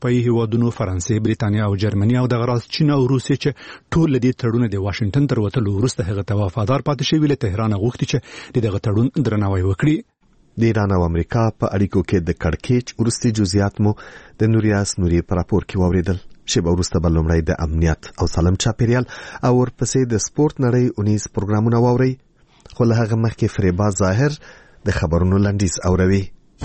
اروپאי هیوادونو فرانسې، بریتانیا او جرمني او د غراس چین او روسیې چې ټول دې تړون د واشنگټن تر وتلو وروسته هغه ته وفادار پاتې شوي، له تهران غوښتي چې دغه تړون درناوی وکړي. د ایران او امریکا په اړیکو کې د کړکېچ وروستي جزئیات مو د نوریاس نوري پر راپور کې واوریدل. شیبه وروسته به لومړی د امنیت او سالم چاپیریال او ورپسې د سپورت نړۍ اونیز پروګرامونه واورئ، خو له هغه مخکې فریبا ظاهر د خبرونو لنډیز اوروي.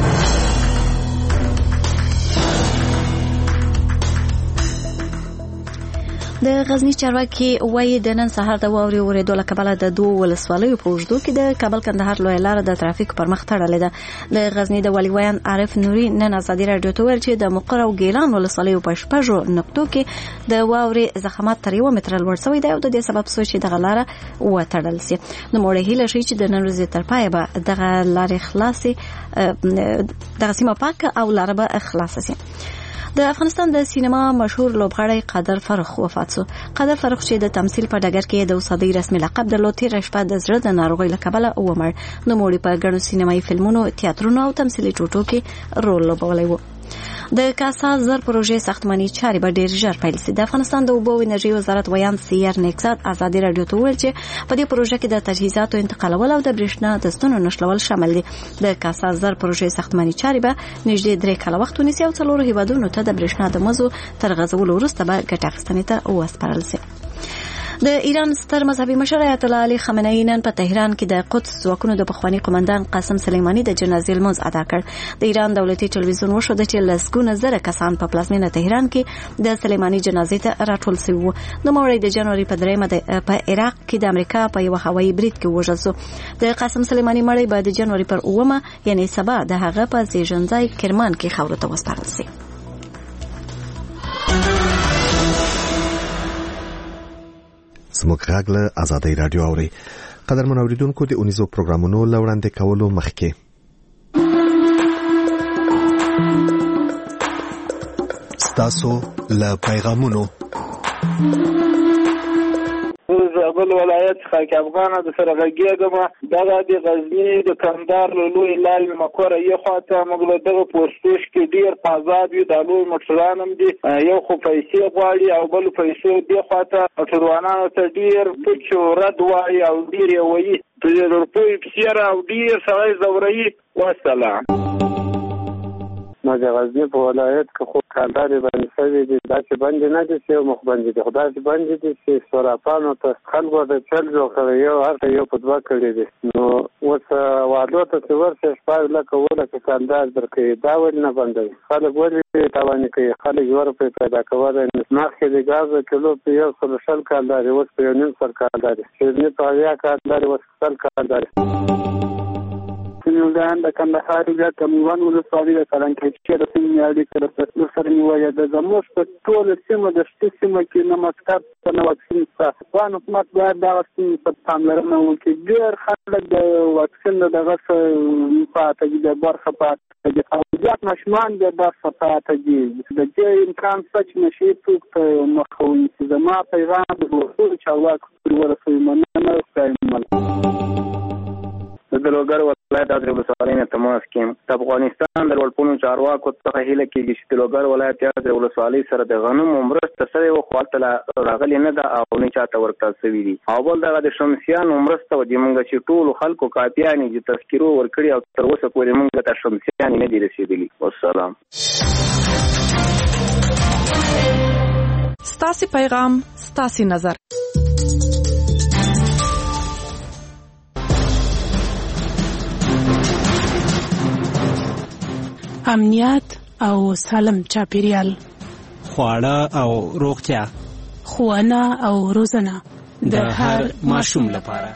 د غزنی چارواکي وایي د نن سهار د واورې ورېدو له کبله د دوه ولسوالیو په اوږدو کې د کابل کندهار لویه لاره د ترافیک پر مخ تړلې ده. د غزنی د والي ویان عارف نوري نن ازادي راډیو ته ویل چې د مقر او ګیلان ولسوالیو په شپږو نقطو کې د واورې زخمات تر 1 متر لوړ شوی دی او د دې سبب څه چې دغه لاره وتړل شي. نو موږ هیله شي چې د نن ورځې تر پایه به دغه لارې خلاصي، دغه سیمه پاکه او لاره به خلاصه شي. د افغانستان د سینما مشهور لوبغاړی قادر فرخ وفات شو. قادر فرخ چې د تمثيل په ډګر کې د اوسادي رسمي لقب درلود، تیر شپه د زړه د ناروغۍ له کبله ومړ. نو موړي په ګڼو سینمایي فلمونو، تیاترونو او تمثيلي ټوټو کې رول لوبولی و. د کاسا زر پروژې ساختماني چارې به ډیر ژر پیل شي. د افغانستان د اوبو او انرژي وزارت ویان سیر نیکزاد ازادي راډیو ته ویل چې په دې پروژه کې د تجهیزاتو انتقالول او د برېښنا د ستنو نښلول شامل دي. د کاسا زر پروژې ساختماني چارې به نږدې 3 کاله وخت ونیسي او 4 هیوادونو ته د برېښنا د مزو تر غځولو وروسته به ګټه اخیستنې ته وسپارل شي. د ایران ستر مذهبي مشر آیت الله علي خامنه‌ای نن په تهران کې د قدس ځواکونو د پخوانی قومندان قاسم سلیمانی د جنازې لمونځ ادا کړ. د ایران دولتي ټلویزیون وښود چې لسګونه زره کسان په پلازمینه تهران کې د سلیمانی جنازې ته راټول شوي وو. د موړی د جنوري په 3 په عراق کې د امریکا په یو هوایي برید کې وژل شو. د قاسم سلیمانی مړی به د جنوري پر 9 یعنی سبا د هغه په زیږنځای کرمان کې خاورو ته وسپارل شي. زموږ غږ له ازادي راډیو اوري. قدرمن اوریدونکو، د اونیزو پروګرامونو لوړاندې کولو مخکې ستاسو له پیغامونو زابل ولایت خاک افغان د سره غږیږم. دغه د غزنی د کندهار لوی لال مکوره یو خاطر موږ دغه پوسټوش کې ډیر آزاد یو د لوی مټرانم دي، یو خو پیسې غواړي او بل پیسې دی خاطر ټروانانو ته ډیر پچو رد وایي او ډیر وایي د روپوي پسیره او ډیر سړی زوري. والسلام. نو د غزنی په ولایت کې خو کانداري باندې شوی دي، دا چې باندې نه دي چې مخ باندې دي، خدای چې باندې دي چې سورافانو ته خلکو د چل جوړ کړی، یو هر یو په دوا کړی دي. نو اوس وادو ته چې ورشه شپږ لکه ولکه کاندار درکې دا ول نه باندې خلک ولې تاوانې کوي، خلک ور په پیدا کول نه مخکې د غاز کیلو په یو سل شل کانداري اوس په 1.5 سر کانداري چې نه په یا کانداري اوس سل کانداري. سنیلدان د کندهار یا کمیوان ولسوالۍ د کلنکچې د سیمې اړیکې سره نیولې د زموږ په ټول سیمه د شته سیمه کې نمسکات په نو واکسین څخه وان حکومت باید دا واکسین په پاملرنه وکړي. ډېر خلک د واکسین دغه په اته د برخه پات او ځکه ماشومان د برخه پات دي د دې امکان سچ نشي څوک مخاوي چې زما پیغام د ټول چارواکو ورسوي مننه کوم. د لوګر ولایت د ولسوالۍ نه تماس کوم. د افغانستان د ولپونو چارواکو څخه هیله کېږي چې د لوګر ولایت د ولسوالۍ سره د غنمو مرسته سره یو خپل راغلي نه ده او نه چاته ورکړل شوی دي. او بل دغه د شمسیانو مرسته و دي موږ چې ټول خلکو کاپیانې چې تذکرو ورکړي او تر اوسه پورې موږ ته شمسیانې نه دي رسیدلي. والسلام. ستاسو پیغام ستاسو نظر. امنیت او سالم چاپیریال، خواړه او روغتیا، ښوونه او روزنه د هر ماشوم لپاره.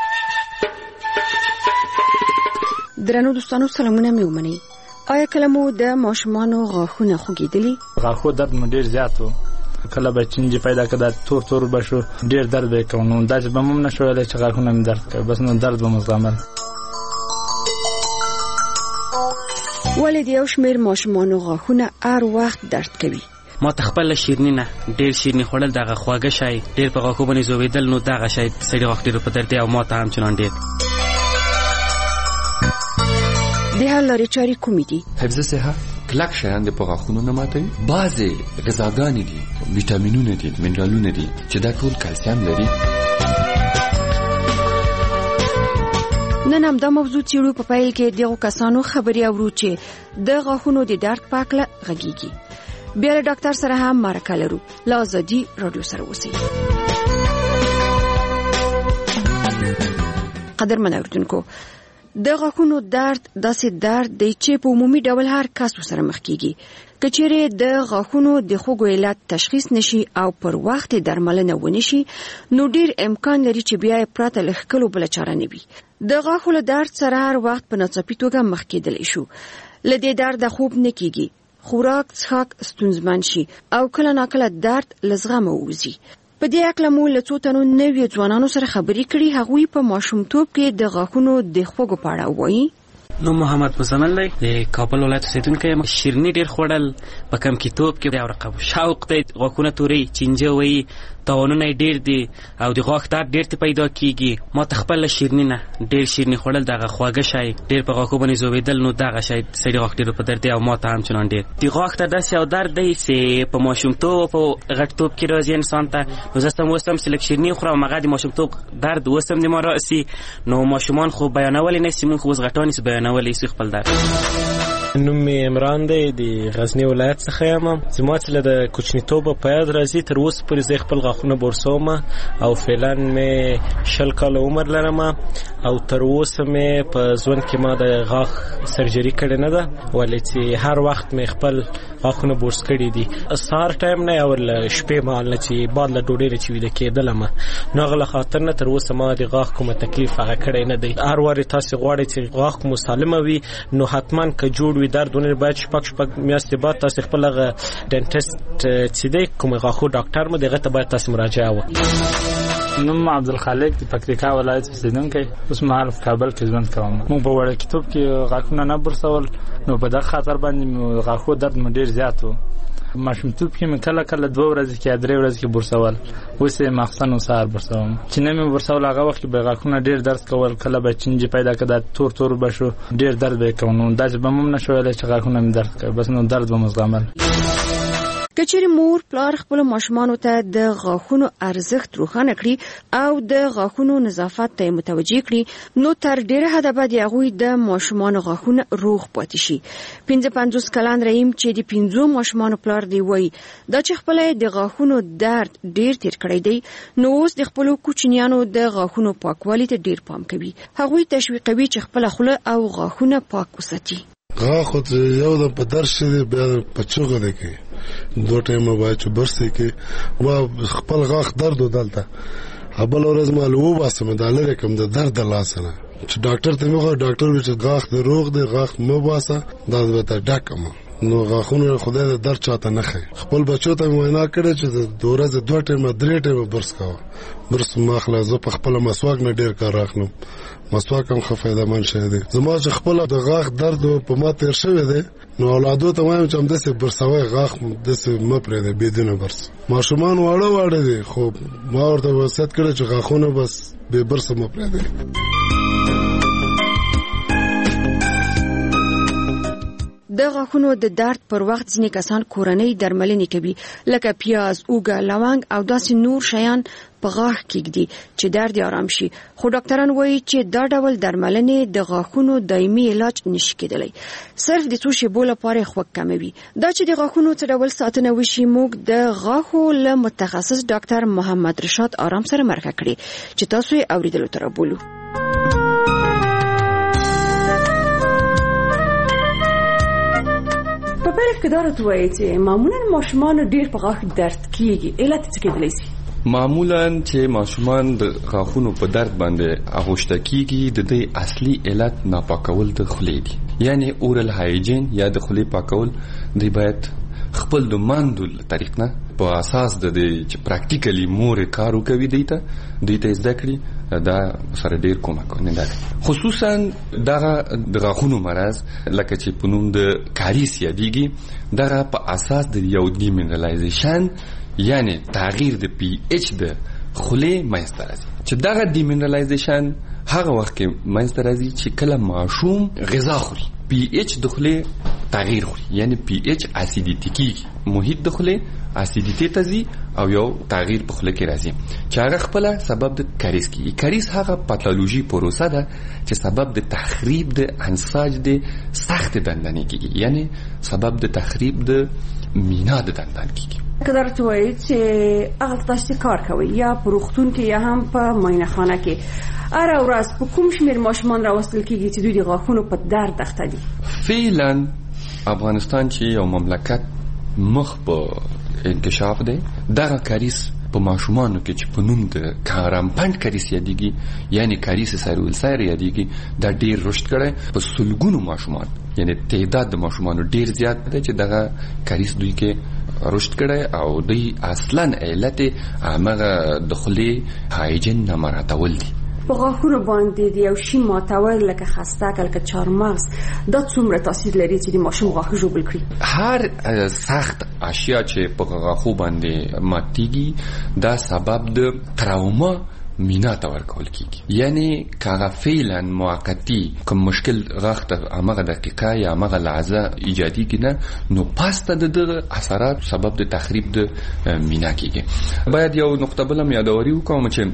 درنو دوستانو سلامونه مې ومنئ. آیا کله مو د ماشومانو غاښونه خوږېدلي؟ غاښو درد مو ډېر زیات و، کله به چینجي پیدا کړه تور بشو، ډېر درد به کوم. نو دا چې به مو نشو ویلی چې غاښونه مې درد کوي، بس نو درد به مو زغمل. ولې د یو شمېر ماشومانو غاښونه هر وخت درد کوي؟ ما ته خپل شیرني نه ډېر شیرني خوړل دغه خواږه شی ډېر په غاښو باندې زویدل، نو دغه شی سړي غاښ ډېر په درد دی او ما ته هم چنان ډېر. د حل لارې چارې کومې دي؟ حفظ صحه، کلک شیان د په غاښونو نه ماتوي. بعضې غذاګانې دي، ویټامینونه دي، منرالونه دي چې دا ټول کلسیم لري. نن هم دا موضوع څیړو. په پیل کې دغو کسانو خبرې اورو چې د غاښونو د درد په اړه غږیږي. بیا له ډاکټر سره هم مرکه لرو. له ازادي راډیو سره اوسئ. قدرمن اوریدونکو، د غاښونو درد داسې درد دی چې په عمومي ډول هر کس سره مخ کیږي. که چیرې د غاښونو د خوږو علت تشخیص نشي او پر وخت درملنه ونشي، نو ډیر امکان لري چې بیا پراته لښکلو بل چاره نه وي. د غاښونو درد سره هر وخت په ناڅاپي توګه مخ کېدلی شو. له دې درد خوب نه کیږي، خوراک څښاک ستونزمن شي او کله ناکله درد له زغمه ووځي. په دې اړه مو له څو تنو نویو ځوانانو سره خبرې کړې. هغوی په ماشومتوب کې د غاښونو د خوږو په اړه وایي. نو محمد مزمل دی، د کابل ولایت اوسیدونکی یم. شیریني ډېر خوړل په کمکیتوب کې او رقم شوق دی. غاښونه تورې چینجه وایي، تاوانونه یې ډېر دي او د غاښ درد ډېر ته پیدا کېږي. ما ته خپله شیریني نه ډېر شیریني خوړل، دغه خواږه شی ډېر په غاښو باندې زوبېدل، نو دغه شی سړي غاښ ډېر په درد دی او ما ته هم چنان ډېر. د غاښ درد داسې یو درد دی چې په ماشومتوب او غټتوب کې راځي انسان ته. نو زه اوس هم چې لږ شیریني وخورم، هغه د ماشومتوب درد اوس هم د ما راسي. نو ماشومان خو بیانولی نه سي، مونږ خو اوس غټان سي بیانولی سي خپل درد. نوم مې عمران دی، د غزني ولایت څخه یم. زما چې له د کوچنیتوبه په یاد راځي، تر اوسه پورې زه خپل غاښونه برسوم او فعلا مې 20 کاله عمر لرم او تر اوسه مې په ژوند کې ما د غاښ سرجري کړې نه ده، ولې چې هر وخت مې خپل غاښونه برس کړي دي. سهار ټایم نه او له شپې مهال نه چې بعد له ډوډۍ نه چې ویده کېدلم، نو هغه له خاطر نه تر اوسه ما د غاښ کومه تکلیف هغه کړی نه دی. هر وارې تاسې غواړئ چې غاښ مو سالمه وي، نو حتما که جوړ دردونه باید شپږ میاشتې بعد تاسو خپل هغه ډنټیسټ چې دی کوم غاښو ډاکټر مو دغه ته باید تاسو مراجعه وکړئ. نوم عبدالخالق د پکتیکا ولایت اوسیدونکی، اوس مهال په کابل کې ژوند کوم. موږ په وړکتوب کې غاښونه نه برسول، نو په دغه خاطر باندې غاښو درد مو ډېر زیات و. ماشومتوب کې مې کله کله 2 ورځې کې 3 ورځې کې برسول، اوس یې مخصن سهار برسوم. چې نه مې برسول هغه وخت کې به غاښونه ډېر درد کول، کله به چینجې پیدا کړه، تور به شو، ډېر درد به کوم. نو داسې به هم نه شو ویلی چې غاښونه مې درد کوي، بس نو درد به مو زغمل. که چیرې مور پلار خپل ماشومانو ته د غاښونو ارزښت روښانه کړي او د غاښونو نظافت ته متوجه کړي، نو تر ډیره حده به د هغوی د ماشومانو غاښونه روغ پاتې شي. 55 کلن رحیم چې د 5 ماشومانو پلار دی وایي دا چې خپل د غاښونو درد ډیر تیر کړی دی، نو اوس د خپل کوچنیانو د غاښونو پاکوالي ته ډیر پام کوي. هغوی تشویقوي چې خپل خوله او غاښونه پاک وساتي. غاښ ته یو د په درس دی، بیا په چوغه دی کې 2 ټیمه باید چې برسې کې ما خپل غاښ درد ودلته بل ورځ ما لوو باسم دا لري کوم د درد لاسنه چې ډاکټر ته مخه ډاکټر وی چې غاښ د روغ دی، غاښ مو باسه دا به ته ډاکم. نو غاښونه خدای د درد چاته نه خي. خپل بچو ته وینا کړی چې د ورځې 2 ټیمه 3 ټیمه برس کاوه. برس ماخله زه په خپل مسواک نه ډیر کار راخلم. مسواک هم ښه فایده مند شی دی. زما چې خپل د غاښ درد په ما تیر شوی دی، نو اولادو ته وایم چې همداسې برسوی غاښ داسې مه پرېږدئ بېدونه برس. ماشومان واړه دي، خو ما ورته وصیت کړی چې غاښونه بس بې برسه مه پرېږدئ. د غاښونو د درد پر وخت ځینې کسان کورنۍ درملنې کوي، لکه پیاز، اوږه، لونګ او داسې نور شیان په غاښ کېږدي چې درد آرام شي. خو ډاکټران وایي چې دا ډول درملنې د غاښونو دایمي علاج نشي کېدلی، صرف د څو شېبو لپاره خوږ کموي. دا چې د غاښونو څه ډول ساتنه وشي، موږ د غاښو له متخصص ډاکټر محمد رشاد آرام سره مرکه کړې چې تاسو یې اوریدلو ته رابولو. په پیل کې دا راته وایي چې معمولا ماشومان ډیر په غاښ درد کیږي، علت څه کېدلی شي؟ معمولا چې ماشومان د غاښونو په درد باندې اغوشته کیږي، د دې اصلي علت ناپاکول د خولې دي، یعنی اورل هایجین یا د خولې پاکول. دی باید خپل د ماندو طریق نه په اساس د دې چې پریکټیکلی مور کار وکوي، دیته زده کړي، دا سره ډیر کومک کوي. نه خصوصا دغه د غاښونو مرض لکه چې په نوم د کاریس یادېږي، دغه په اساس د یو ډیمینرالایزیشن یعنی تغییر د پی ایچ د خولې منځته راځي. چې دغه ډیمینرالایزیشن هغه وخت کې منځته راځي چې کله ماشوم غذا خوري، پی ایچ د خولې تغییر خوري یعنی پی ایچ اسیدیتی کیږي محیط د خولې اسیدیتی ته ځي او یو تغییر په خوله کې راځي چې هغه خپل سبب د کاریس کیږي کاریس هغه پاتولوژي پروسه ده چې سبب د تخریب د انساج د سخت دندانې کیږي یعنی سبب د تخریب د مینا د دندان کیږي کله چې وایي چې هغه تاسو کار کوي یا پروختون کې یا هم په معاینه خانه کې اره ورځ په کوم شمیر ماشومان راوستل کیږي چې دوی د غاښونو په درد اخته دي فعلا افغانستان چې یو مملکت مخ په انکشاف دی دغه کاریس په ماشومانو کې چې په نوم د کارامپند کاریس یادېږي یعنی کاریس سایرویلسایر یادېږي دا ډیر رشد کړی په سلګونو ماشومان یعنی تعداد د ماشومانو ډیر زیات دی چې دغه کاریس دوی کې رشد کړی او دوی اصلا علت هغه د خولې هایجین نه مراعاتول دي په غاښونو باندې د یو شي ماتول لکه خستک لکه چارمغز دا څومره تاثیر لري چې د ماشوم غاښ ژوبل کړي هر سخت اشیا چې په غاښو باندې ماتېږي دا سبب د تراوما مینا ته ورکول کیږي یعنی کاغه فعلا موقتی کوم مشکل غاښ ته هغه دقیقه یا هغه لحظه ایجادي کینه نو پاسته د اثرات سبب د تخریب د مینا کیږي باید یو نقطه بلم یادوري وکوم چې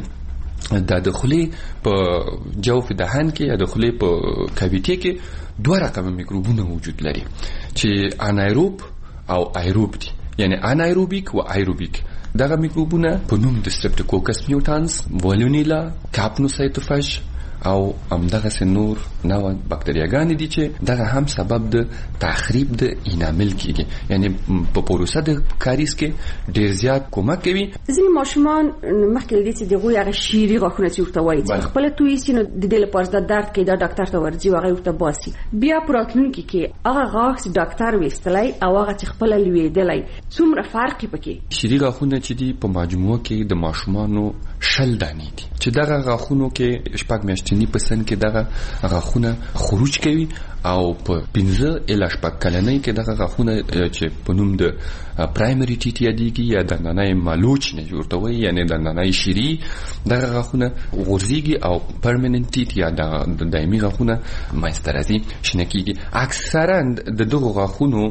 د خولې په جوف دهان کې یا د خولې په کاویټي کې دوه رقم میکروبونه وجود لري چې انایروب او ایروب دي یعنی انایروبیک او ایروبیک دغه میکروبونه په نوم د سترپټوکوکس میوټانس ولونیلا کاپنوسایتوفاج او همدغه نور نو بکتریاګانې دي چې دغه هم سبب د تخریب د انامل کیږي یعنی په پروسه د کاریس کې ډیر زیات کومک کوي ځینې ماشومان مخکې دي چې دغه هغه شيري غاښونه چې ورته وایي چې خپل توي سینو د دې لپاره د درد کې دا ډاکټر ته ورځي هغه ورته باسي بیا پراتلونکي کې هغه غاښ ډاکټر وستلای او هغه چې خپل لویدلای څومره فرق پکې شيري غاښونه چې دي په مجموعه کې د ماشومانو شل دانې دي چې دغه غاښونو کې شپږ میاشتنی پسند کې دغه غاښونه خروج کوي او په 15 الی شپږ کلنۍ کې دغه غاښونه چې په نوم د پرایمری ټیټ یادېږي یا دندانای مالوچ نه جوړوي یعنی دندانای شيري دغه غاښونه غورځيږي او پرمننت ټیټ یا د دایمي غاښونه ماسترازي شنه کیږي اکثرا د دغه غاښونو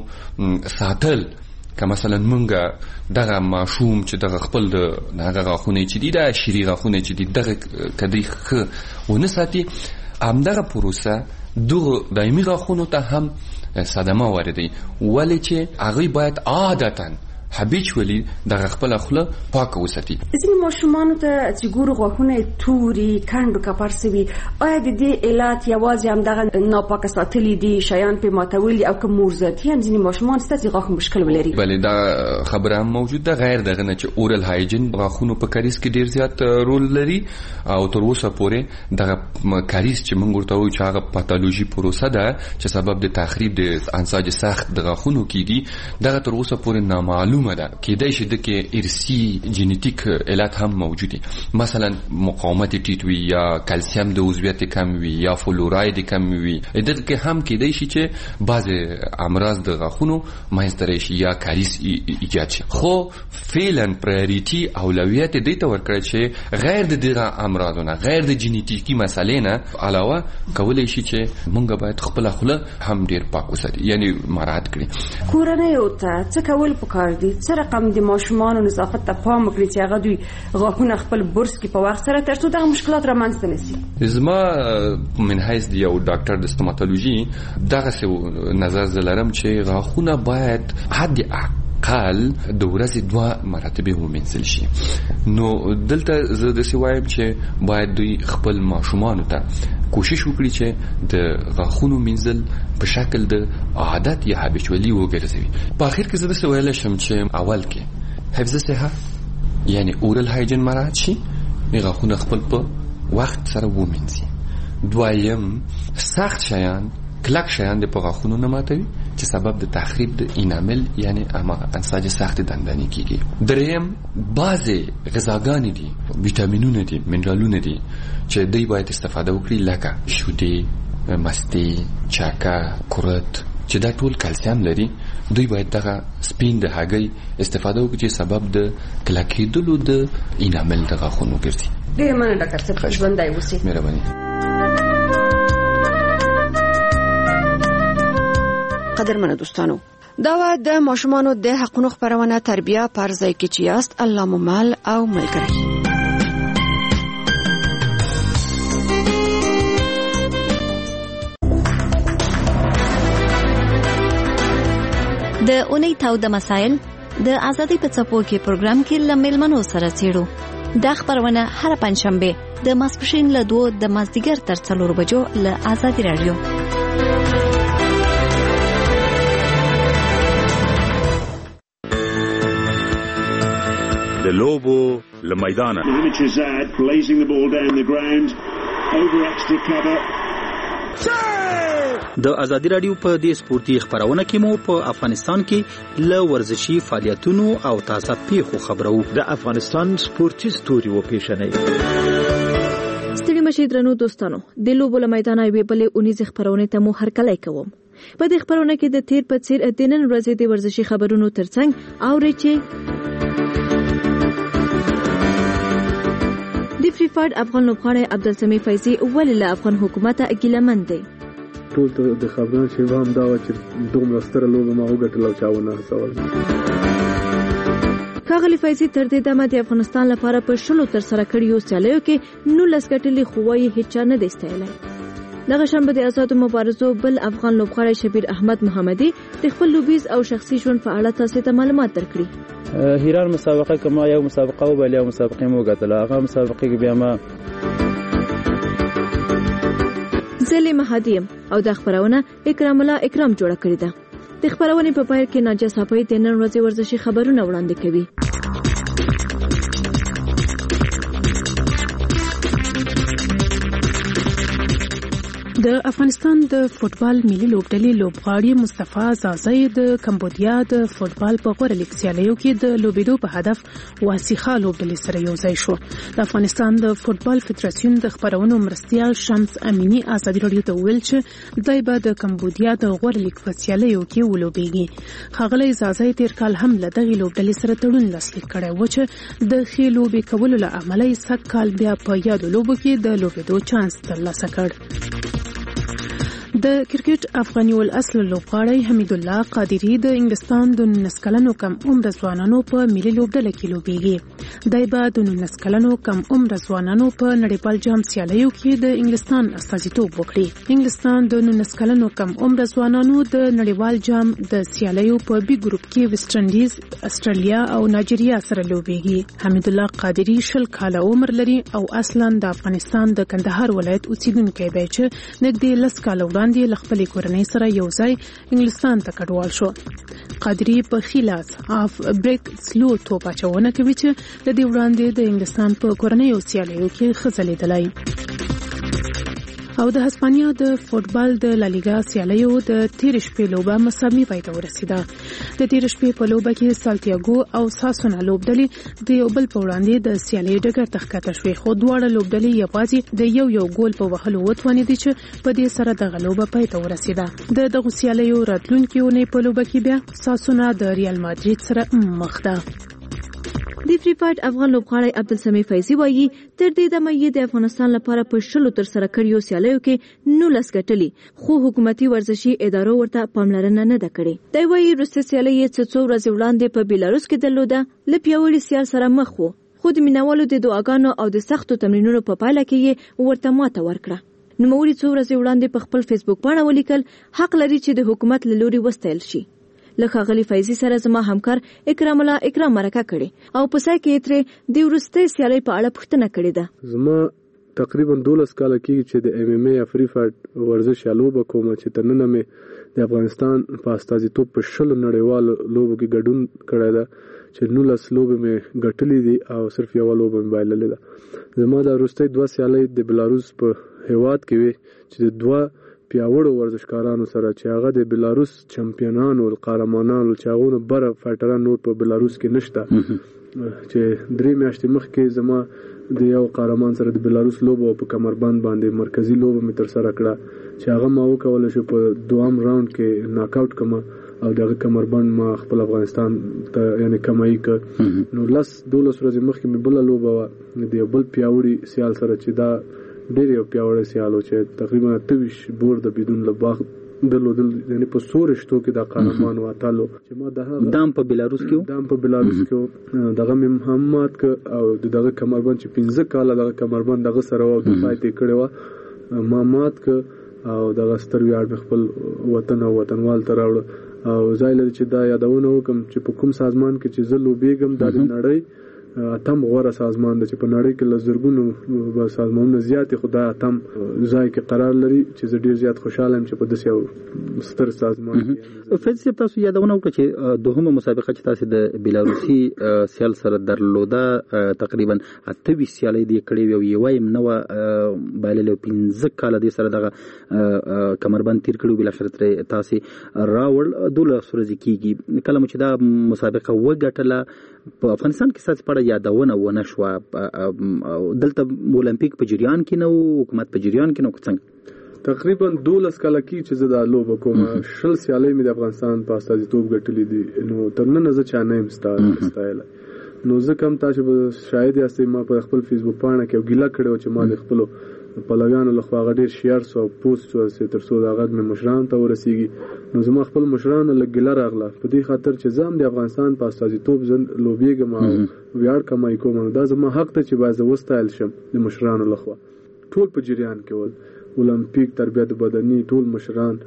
ساتل که مثلا مونږه دغه ماشوم چې دغه خپل دغه غاښونه چې دي د شيري غاښونه چې دي دغه کدی خ ونه ساتي همدغه پروسه دغه دایمي غاښونو ته هم صدمه واردوي ولې چې هغه باید عادتاً habitually دغه خپل خله پاکه وساتي ځینې ماشومان ته چې ګورو غاښونه توري کندو کپر سوي آیا د دې علت یوازې هم دغه ناپاکه ساتلي دي شیان په ماتولي او کوم مرزتي هم ځینې ماشومان ستاسو غاښ مشکل ولري بلې دا خبره هم موجود ده غیر دغه نه چې اورل هایجین غاښونو په کاریس کې ډیر زیات رول لري او تر اوسه پورې دغه کاریس چې موږ ورته وایو چې هغه پاتولوژي پروسه ده چې سبب د تخریب د انساج سخت د غاښونو کیږي دغه تر اوسه پورې نامعلوم ده کېدای شي د کې ارثي جینیټیک علت هم موجود دي مثلا مقاومت ټیټ وي یا کلسیم د عضویت کم وي یا فلوراید کم وي د کې هم کېدای شي چې بعض امراض د غاښونو ماینستر شي یا کاریس ایجاد شي خو فعلا پرایورټي اولویت دې ته ورکړل شي غیر د دغه امراضونو غیر د جینیټیکي مسالې نه علاوه کولای شي چې مونږ باید خپل خله هم ډیر پاک وساتو یعنی مراعات کړی کورنۍ او څه کول پکار دي څه رقم د ماشومانو نظافت ته پام وکړي چې هغه دوی غاښونه خپل برس کې په وخت سره ترڅو دغه مشکلات رامنځته نشي زما من حیث دی یو ډاکټر د ستوماتولوژي دغه نظر زلرم چې غاښونه باید حد اقل د ورځې 2 مرتبه ومنځل شي نو دلته زه د سوایم چې باید دوی خپل ماشومان ته کوشش وکړي چې د غاښونو منځل په شکل د عادت یا هابیچوالي وګرځوي په اخر کې زه د سوال شم چې اول کې حفظ صحه یعنی اورل هایجین مراعات شي غاښونه خپل په وخت سره ومنځي دویم سخت شیان کلک شیان د په غاښونو نه ماتوي چې سبب د تخریب د انامل یعنی انساج سخت دندانې کیږي دریم بعضې غذاګانې دي ویټامینونه دي منرالونه دي چې دوی باید استفاده وکړي لکه شودې مستې چاکه کورت چې دا ټول کلسیم لري دوی باید دغه سپین د هګۍ استفاده وکړي چې سبب د کلکېدلو د انامل د غاښونو ګرځي ډېر مننه ډاکټر صاحب ژوندی اوسئ مهرباني قدرمنو دوستانو دا د ماشومانو د حقوقو خبرونه تربیه پر ځای کې چیاست الله ممال او ملګری د اونۍ تاو د مسائل د ازادي په څپو کې پروګرام کې لملمنو سره چیرو دا خبرونه هر پنځشنبه د ماسپښین له 2 د مازدیګر تر 4 بجو له ازادي رادیو د لوبو لمیدانه د ازادي رادیو په دې سپورتي خبرونه کې مو په افغانستان کې ل ورزشي فعالیتونو او تازه پیښو خبرو د افغانستان سپورتي ستوري و پیښنې ستړي مشي درنو دوستانو د لوبو لمیدانه وی بلې اونیز خبرونه ته مو هر کله کوم په دې خبرونه کې د تیر په څیر د نن ورځې د ورزشي خبرونو ترڅنګ اوري چې د فری فایټ افغان لوبغاړی عبدالسمیع فیضی ولله افغان حکومت اګیلمن دی ټول د خبرونو چې هم دا چې دومره ستر لوبه ما وګټل او چاونه سوال کاغلی فیضی تر دې دمه د افغانستان لپاره په شلو تر سره کړیو سیالیو کې 19 ګټلې خوای هیڅ نه دی ستایلی دغه شنبه د آزادو مبارزو بل افغان لوبغاړی شبیر احمد محمدي د خپل لوبیز او شخصي ژوند په اړه تاسو ته معلومات درکړي هیران مسابقه کما یو مسابقه او بل یو مسابقه مو غتله هغه مسابقه کې بیا ما زلی مهدیم او د خبرونه اکرام الله اکرام جوړه کړی ده د خبرونه په پای کې ناجا صاحب د نن ورځې ورزشي خبرونه وړاندې کوي د افغانستان د فوتبال ملي لوبډلې لوبغاړي مصطفی زازی د کمبودیا د فوتبال په غوړه لیګ سیالیو کې د لوبېدو په هدف واسیخه لوبډلې سره یو ځای شو د افغانستان د فوتبال فدراسیون د خبرونو مرستیال شمس امینی ازادي رادیو ته ویل چې دای به د کمبودیا د غوړه لیګ په سیالیو کې ولوبېږي ښاغلی زازی تیر کال هم له دغه لوبډلې سره تړون لاسلیک کړی و چې د ښې لوبې کولو له امله یې سږ کال بیا په یادو لوبو کې د لوبېدو چانس ترلاسه کړ د کرکټ افغاني ول اصل لوبغاړی حمید الله قادری د انګلستان د 19 کلنو کم عمر ځوانانو په ملي لوبډله کې لوبېږي دای به د 19 کلنو کم عمر ځوانانو په نړیوال جام سیالیو کې د انګلستان استازیتوب وکړي انګلستان د 19 کلنو کم عمر ځوانانو د نړیوال جام د سیالیو په بي ګروپ کې ویسټ انډیز استرالیا او نایجیریا سره لوبېږي حمید الله قادری 20 کاله عمر لري او اصلا د افغانستان د کندهار ولایت اوسیدونکی دی چې نږدې 10 کاله وړاندې لخپلې کورنۍ سره یو ځای انګلستان ته کډوال شو قادری په خلاص اف بریک سلو توپ اچونه کوي چې د دې وړاندې د انګلستان په کورنۍ سیالیو کې خزلیدلای او د هسپانیا د فوتبال د لالیګا سیالیو د تیر شپې لوبه مساوي پای ته ورسیده د تیر شپې په لوبه کې سالتیاګو او ساسونا لوبډلې د یو بل په وړاندې د سیالي ډګر تخکته شوې خو دواړه لوبډلې یوازې د یو ګول په وهلو وتوانېدې چې په دې سره د غلوبه پای ته ورسیده د دغه سیالیو راتلونکي ونې په لوبه کې بیا ساسونا د ریال مادرید سره مخ ده د فری فایټ افغان لوبغاړی عبدالسمیع فیضی وایي تر دې دمه یې د افغانستان لپاره په شلو تر سره کړیو سیالیو کې 19 ګټلې خو حکومتي ورزشي ادارو ورته پاملرنه نه ده کړې دی وایي وروستۍ سیالي یې څو ورځې وړاندې په بیلاروس کې درلوده له پیاوړي سیال سره مخ وو خو د مینوالو د دعاګانو او د سختو تمرینونو په پایله کې یې ورته ماته ورکړه نوموړي څو ورځې وړاندې په خپل فیسبوک باندې ولیکل حق لري چې د حکومت له لوري وستایل شي لکه غلی فیضی سره زما همکار اکرام الله اکرام مرکه کړي او په ځای کې ترې د ورستۍ سیالي په اړه پوښتنه کړې ده زما تقریبا 12 کال کېږي چې د ام ام ای فری فایټ ورزش لوبه کوم چې ترنه مې د افغانستان په استازیتوب په شل نړیوال لوبو کې ګډون کړی ده چې 19 لوبې مې ګټلې دي او صرف یو لوبه مې بایللې ده زما د ورستۍ 2 سیالي د بلاروس په هیواد کې وي چې 2 پیاوړو ورزشکارانو سره چې هغه د بلاروس چمپیونانو او قهرمانانو چې هغه بره فایټران نور په بلاروس کې نشته چې 3 میاشتې مخکې زما د یو قهرمان سره د بلاروس لوبه په کمربند باندې مرکزی لوبه مې تر سره کړه چې هغه ما وکول شو په دوام راوند کې ناک آوټ کما او دغه کمربند ما خپل افغانستان ته یعنی کمایي ک نو 12 ورځې مخکې مې بل لوبه د بل پیاوړي سیال سره چې دا ډېر یو پیاوړی سیالو چې تقریبا 23 بورد بدون لباغ دلودل یعنی په سورشتو کې د قهرمان واتلو چې ما د دام په بلاروس کې دغه محمد او دغه کمربند چې 15 کال دغه کمربند دغه سره او د فایټ کړي و ما مات ک او دغه ستر ویاړ خپل وطن او وطنوال ته راوړ او زایل چې دا یادونه وکم چې په کوم سازمان کې چې زلو بیګم د نړۍ اتم غوړه سازمان د چې په نړۍ کې لزرګونو سازمانونو زیات خدای اتم ځای کې قرار لري چې زه ډیر زیات خوشاله یم چې په داسې یو ستر سازمان کې فیصل تاسو یادونه وکړه چې دوهمه مسابقه چې تاسو د بلاروسي سیال سره درلوده تقریبا 28 سیالي دی کړې یو وایم نو بایللو 15 کال دی سره دغه کمربند تیر کړو بل اخر تاسو راول دوله سورځ کیږي کله چې دا مسابقه وګټله په افغانستان کې ستاسو په یادونه ونه شو دلته اولمپیک په جریان کې نو حکومت په جریان کې نو څنګه تقریبا 12 کال کې چې زه د لوب کوم شل سیالي مې د افغانستان په استازیتوب ګټلې دي نو تر نن زه چا نه مستایل نو زه کوم تاسو شاید یاستئ ما په خپل فیسبوک باندې کې ګیله کړو چې ما د خپل پلویانو لخوا غډیر شیر سو پوسټ سو تر څو دا غږ مې مشران ته ورسیږي نو زما خپل مشران لګیله راغله په دې خاطر چې زم د افغانستان په استازیتوب لوبېږم او ویاړ کمای کوم دا زما حق ته چې باز وستایل شم د مشرانو لخوا ټول په جریان کې ول اولمپیک تربیت بدني ټول مشران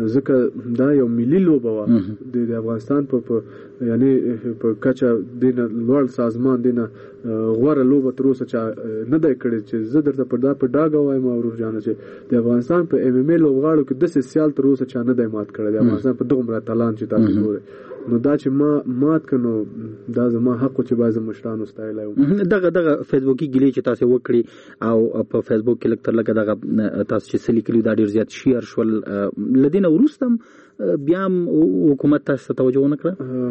ځکه دا یو ملي لوبه و د افغانستان په یعنی په کچا د لوړ سازمان دینه غوړه لوبه تر اوسه چې نه دی کړی چې زه درته په ډاګه وایم او ورجانه چې د افغانستان په ایم ایم ای لوبغاړو کې د سیال تر اوسه چې نه دی مات کړی د افغانستان په دغه مراتلان چې تاسو ګورئ نو دا چې ما مات کنو دا زما حق چې باز مشرانو ستایلای دغه فیسبوکي ګلی چې تاسو وکړي او په فیسبوک کې لکتر لګه دغه تاسو چې سلی کلی دا ډیر زیات شیر شول لدینه ورستم بیا حکومت تاسو توجه نه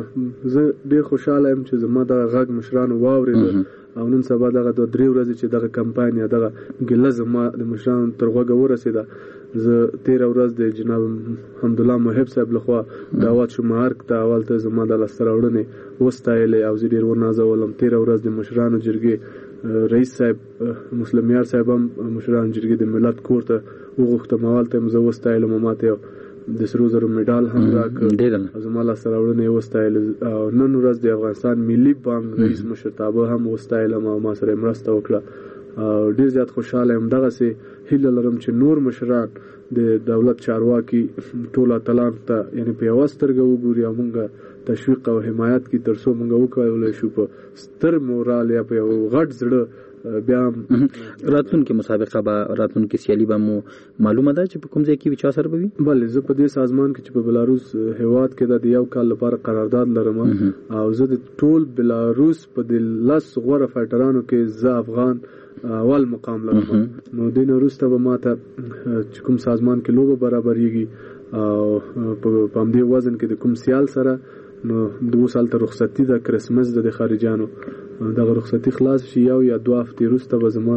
کړ زه ډیر خوشاله یم چې زما د غږ مشرانو واورید او نن سبا دغه 2-3 ورځې چې دغه کمپاین دغه ګله زما د مشرانو تر غوږه ورسیده زه 13 ورځ د جناب حمدالله محب صاحب لخوا دعوت شو مارک ته اول ته زما د لستراوړنې وستایلې او زه ډیر ورنازولم 13 ورځ د مشرانو جرګې رئیس صاحب مسلم یار صاحب هم مشرانو جرګې د ملت کور ته وغوښتم اول ته زه وستایلم ماته د سرو زرو میډال هم راکړ زما لستراوړنې وستایل او نن ورځ د افغانستان ملي بانک رئیس مشرتابه هم وستایلم او ما سره مرسته وکړه او ډیر زیات خوشاله یم دغه سي هیله لرم چې نور مشران د دولت چارواکي ټول اتلان ته یعنی په واسترګو وګوري او موږ تشویق او حمایت کی ترڅو موږ وکولای شو په ستر مورال یا په غټ زړه بیا راتلونکي مسابقه به راتلونکي سیالي به مو معلومه ده چې په کوم ځای کې وچا سره به وي بله زه په دې سازمان کې چې په بلاروس هیواد کې د یو کال لپاره قرارداد لرم او زه د ټول بلاروس په د 10 غوړه فایټرانو کې زه افغان اول مقام لرم نو د نورسته به ماته چې کوم سازمان کې لوبه برابرېږي او په همدې وزن کې د کوم سیال سره نو 2 سال ته رخصتي د کرسمس د خارجانو دغه رخصتي خلاص شي یو یا 2 هفتې وروسته به زما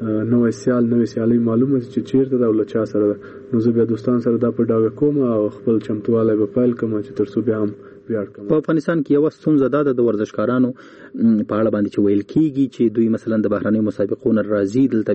نوې سیالي معلومه چې چیرته د ولچا سره نو زه بیا دوستان سره دا په ډاګه کوم او خپل چمتواله به فایل کوم چې ترڅو بیا هم په افغانستان کې یو ستونزه ده د ورزشکارانو په اړه باندې چې ویل کیږي چې دوی مثلا د بهرنۍ مسابقو نه راځي دلته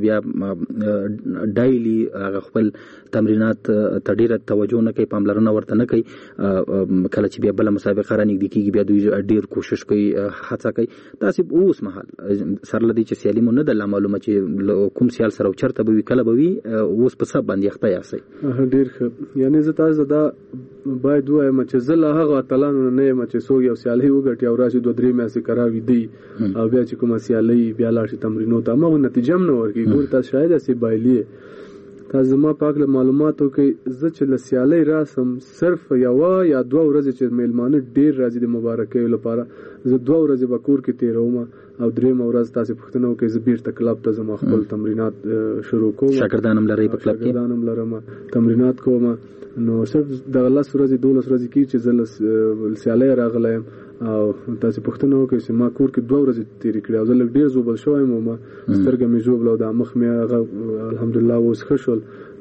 بیا ډایلی هغه خپل تمرینات ته ډیره توجه نه کوي پاملرنه ورته نه کوي کله چې بیا بل مسابقه رانږدې کیږي بیا دوی ډیر کوشش کوي هڅه کوي تاسو اوس مهال سره لدی چې سیالي مونږ نه د معلومه چې کوم سیال سره چرته به کله به وي اوس په سبب باندې اخته یاسي ډیر ښه یعنی زه تاسو دا باید وایم چې زله هغه اتلانو نه یم چې سو یو سیالي وګټي او راشي 2-3 میاشتې کراوي دی او بیا چې کوم سیالي بیا لاړ شي تمرینو ته ما نتیجه هم نه ورګي ګور تاسو شاید اسی بایلی تاسو ما پاک له معلوماتو کې زه چې ل سیالي راسم صرف یو یا 2 ورځې چې میلمانه ډیر راځي د مبارکۍ لپاره زه 2 ورځې بکور کې تیروم او 3 ورځ تاسو پښتنو کې زبیر ته کلب ته زما خپل تمرینات شروع کوم شاګردانم لري په کلب کې شاګردانم لرم تمرینات کوم نو صرف د 10 ورځې 12 ورځې کې چې زل سیالي راغلایم او تاسو پښتنو کې چې ما کور کې 2 ورځې تیرې کړې او زه لږ ډیر زوبل شوم ما سترګې مې زوبل او د مخ مې الحمدلله اوس خشول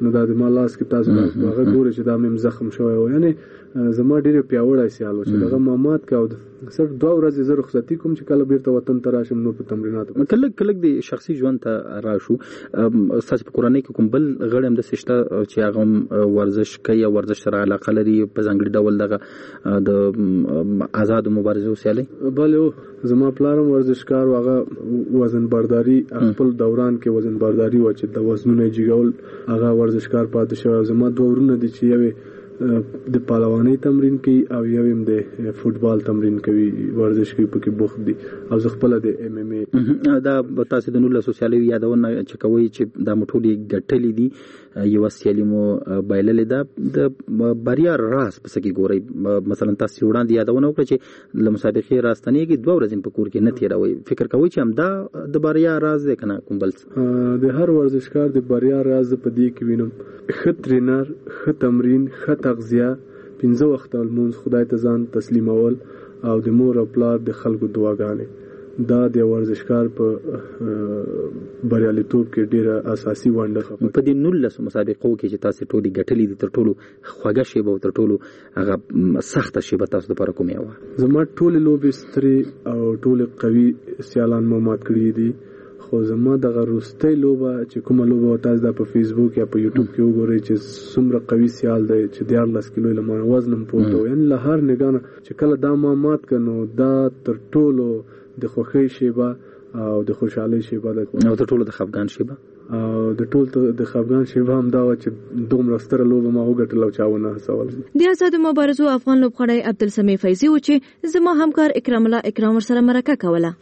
نو دا د ما لاس کې تاسو هغه ګوري چې دا مې زخم شوی و. یعنی زما ډېر پیاوړی سیال و چې دغه مامات کا او صرف 2 ورځې زه رخصتي کوم چې کله بیرته وطن ته راشم نو په تمریناتو کله د شخصي ژوند ته راشو. تاسو په کورنۍ کې کوم بل غړی هم د سشته چې هغه ورزش کوي او ورزش سره علاقه لري په ځانګړي ډول دغه د آزاد مبارزه وسیالي؟ بله زما پلارم ورزشکار هغه وزن برداری خپل دوران کې وزن برداری و چې د وزنونو جګول هغه ورزشکار پاتې شو. زما 2 ورونه دي چې یو د پهلوانۍ تمرین کوي او یو هم د فوټبال تمرین کوي ورزش کوي پکې بوخت دي او زه خپل د ام ام ای. دا تاسو د 19 سیالۍ یادونه چې کوي چې د مټولي ګټلې دي یو سیالي مو بایللې ده د بریا راز پس کې ګوري. مثلا تاسو وړاندې یادونه وکړه چې د مسابقې راستنې کې 2 ورځې په کور کې نه تیروي. فکر کوي چې هم دا د بریا راز دی کنه کوم بل د هر ورزشکار د بریا راز په دې کې وینم ښه ټرینر، ښه تمرین، ښه تغذیه، 15 وخت المونځ، خدای ته ځان تسلیمول او د مور او پلار د خلکو دعاګانې. دا د ورزشکار په بریالیتوب کې ډیره اساسي ونډه خپل. په دې 19 مسابقو کې چې تاسو ټولې ګټلې دي تر ټولو خوږه شیبه او تر ټولو هغه سخته شیبه تاسو لپاره کومه و؟ زما ټولې لوبې ستري او ټولې قوي سیالان مو مات کړی دي. خو زما دغه وروستۍ لوبه چې کومه لوبه تاسو د په فیسبوک یا په یوټیوب کې وګورئ چې څومره قوي سیال دی چې 14 کیلو له ما وزنم پورته و. یعنی له هر نگاه چې کله دا ما مات کنو دا تر ټولو د خوښۍ شیبه او د خوشحالۍ شیبه ده او تر ټولو د خفګان شیبه او د ټول د خفګان شیبه هم دا و چې دومره ستره لوبه ما وګټله او چاونه هڅول. د آزاد مبارزو افغان لوبغاړی عبدالسمیع فیضي و چې زما همکار اکرام الله اکرام ورسره مرکه کوله.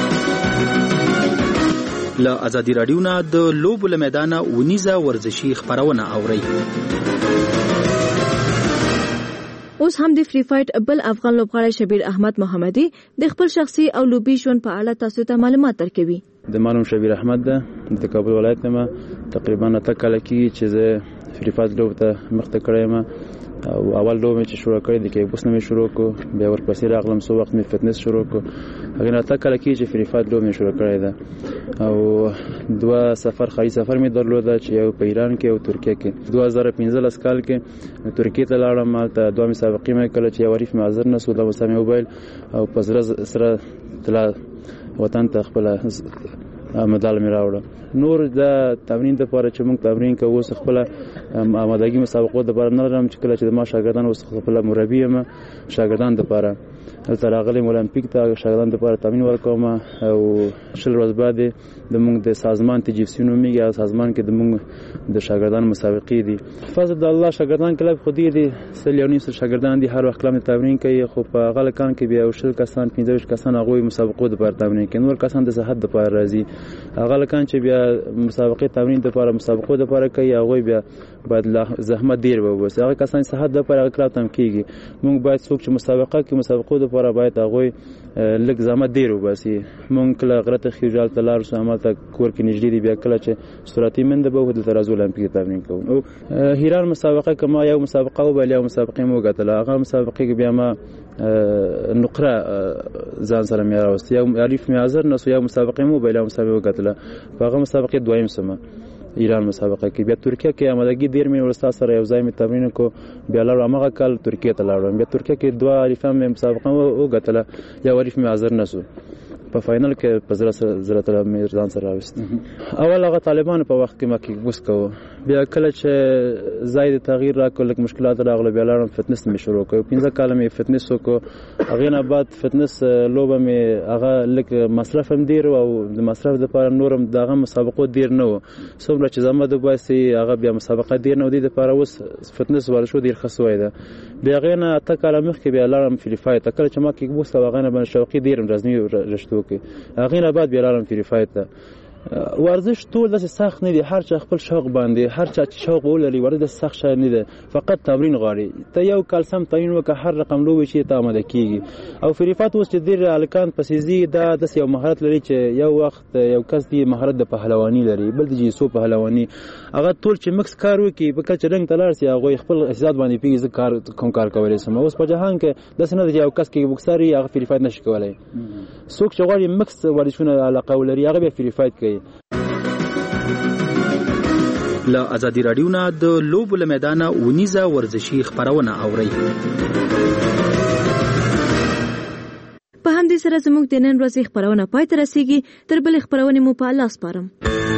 له ازادي رادیو نه د لوبو له میدانه ونیزه ورزشي خبرونه اوري. اوس هم د فری فایټ بل افغان لوبغاړی شبیر احمد محمدي د خپل شخصي او لوبي ژوند په اړه تاسو ته معلومات درکوي. د مانوم شبیر احمد ده د کابل ولایت نه تقریبا 9 کال کې چې زه فری فایټ لوب ته مخته کړم او اول لوب چې شروع کړی د کې بوس نه شروع کو بیا ورپسې راغلم سو وخت می فټنس شروع کو هغه 9 کال کې چې فری فایټ لوب می شروع کړی ده او 2 سفر خاري سفر می درلود چې یو په ایران کې او ترکیه کې 2015 کال کې ترکیه ته لاړم ته 2 مسابقې مې کړې چې وریف مې حاضر نسو د مسامې موبایل او پزره سره تلا وطن ته خپل مدال مې راوړ. نور د تمرین لپاره چې موږ تمرین کوو اوس خپل آمادګي مسابقو د بار نه لرم چې کله چې ما شاګردان اوس خپل مربي یم شاګردان لپاره دلته راغلم اولمپیک ته شاګردان لپاره تمرین ورکوم او شل ورځې بعد د موږ د سازمان تجهیزونو میږي او سازمان کې د موږ د شاګردان مسابقې دي. فضل د الله شاګردان کله خو دي سلیونی سره شاګردان دي هر وخت کلام تمرین کوي خو په غل کان کې بیا شل کسان 15 کسان هغه مسابقو د لپاره تمرین کوي نور کسان د صحت لپاره راځي هغه کان چې بیا مسابقې تمرین لپاره مسابقو لپاره کوي هغه بیا باید زحمت ډیر وبس هغه کسان صحت لپاره کلام تم کیږي موږ باید څوک چې مسابقه کې مسابقو لپاره باید هغه لږ زحمت ډیر وباسي موږ کله غرته خیجال تلار سو عملته کور کې نږدې دی بیا کله چې سوراتي منده به د ترازو اولمپیک تمرین کوو هیران مسابقه کما یو مسابقه او بل یو مسابقه مو غتله هغه مسابقه کې بیا ما نقره ځان سره مې راوست یو الف مې حاضر نو یو مسابقه مو بل یو مسابقه غتله هغه مسابقه دویم سمه ایران مسابقه کې بیا ترکیه کې آمادګي ډیر مې ورستا سره یو ځای مې تمرین کو بیا لاړم هغه کال ترکیه ته لاړم بیا ترکیه کې 2 الف مې مسابقه او غتله یو الف مې حاضر نسو په فائنل کې په زړه تر مې ځان سره راوست اول هغه طالبان په وخت کې ما کې بوس کو بیا کله چې زائد تغییر راکول لکه مشکلات راغله بیا لاړم فټنس مې شروع کړ 15 کال مې فټنس وکړ هغه نه بعد فټنس لوبه مې هغه لکه مصرف هم ډیر او د مصرف لپاره نورم دغه مسابقو ډیر نه و څومره چې زما د باسي هغه بیا مسابقه ډیر نه ودی لپاره وس فټنس ورشو ډیر خسوي ده بیا غیر نه اته کال مخکې بیا لاړم فری فایټ کله چې ما کې بوس هغه نه بن شوقي ډیر رزمي رشتو هغه نه بعد بیا لاړم فری فایټ ته ورزش ټول د سخت نه دی هر چا خپل شوق باندې هر چا چې شوق ولري ورزش سخت شای نه دی فقط تمرین غواړي ته یو کال سم تمرین وکړه هر رقم لوبي شي ته آماده کیږي او فری فایټ اوس چې ډیر الکان پسیزي دا د یو مهارت لري چې یو وخت یو کس دی مهارت د پهلوانی لري بل د جیسو پهلوانی هغه ټول چې مکس کار وکي په کچ رنگ تلار سي هغه خپل احساس باندې پیږي کار کوم کار کوي سم اوس په جهان کې د سند یو کس کې بوکساري هغه فری فایټ نشي کولای څوک چې غواړي مکس ورزشونه علاقه ولري هغه به فری فایټ کوي له ازادي رادیو نه د لوبو له میدانه ونیزه ورزشي خبرونه اورئ. په همدې سره زموږ د نن ورځې خبرونه پای ته رسیږي. تر بلې خبرونې مو په الله سپارم.